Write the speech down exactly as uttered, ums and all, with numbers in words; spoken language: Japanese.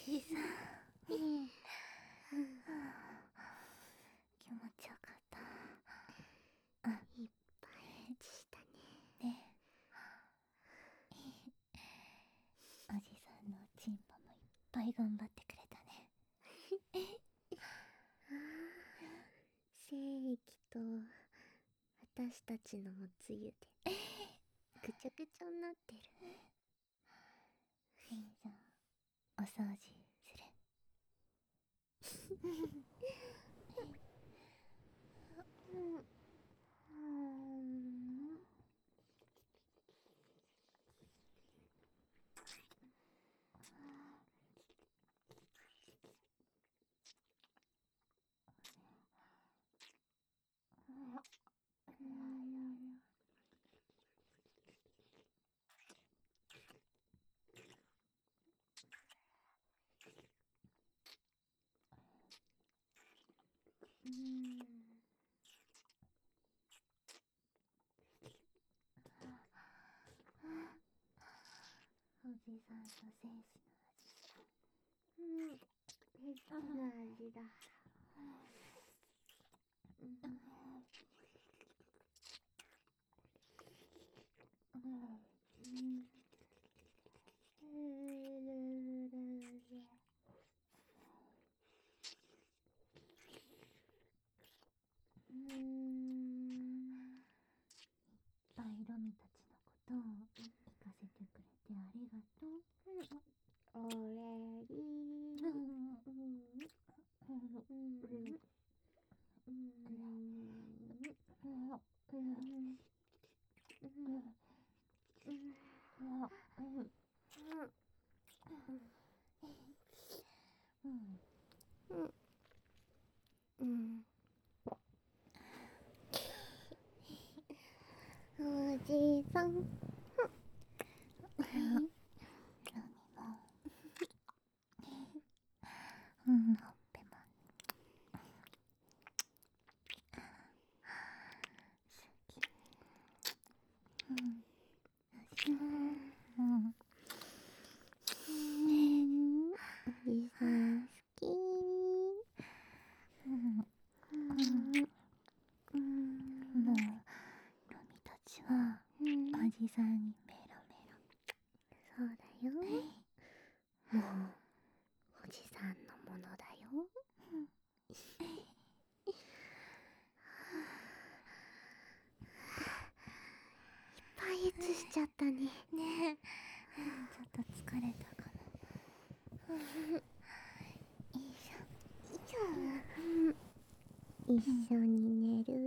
じいさん。気持ちよかった。いっぱいしたね。ね。おじさんのチンポもいっぱい頑張ってくれたね。精液と私たちのおつゆでぐちゃぐちゃになってる。いいじゃん。お掃除する。うん。おじさんと精子の味。うん、ペットの味だ。うん。うん。うーん。いっぱいロミたちのことを聞かせてくれてありがとう。お礼ぎー。うんうんうん。おじいさん。うん、ほっぺまうん。うん。おじさん好き。うん。うん。もうロミたちはおじさんにメロメロ。そうだよ。もうおじさんのものだよ。いっぱい移しちゃったね。ねえ、ちょっと疲れたかな。よいしょ。よいしょ。一緒に寝る。